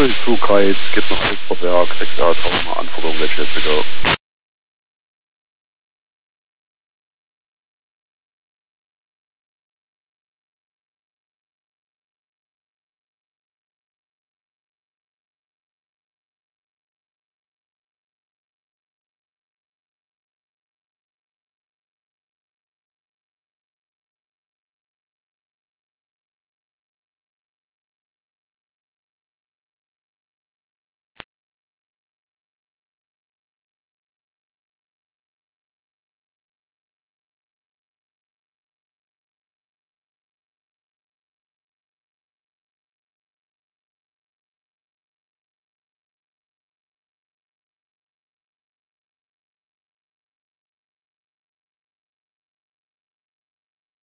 32 Kites, geht nach Osterberg, 6 Hour, 1000 Anforderung, let you have to go.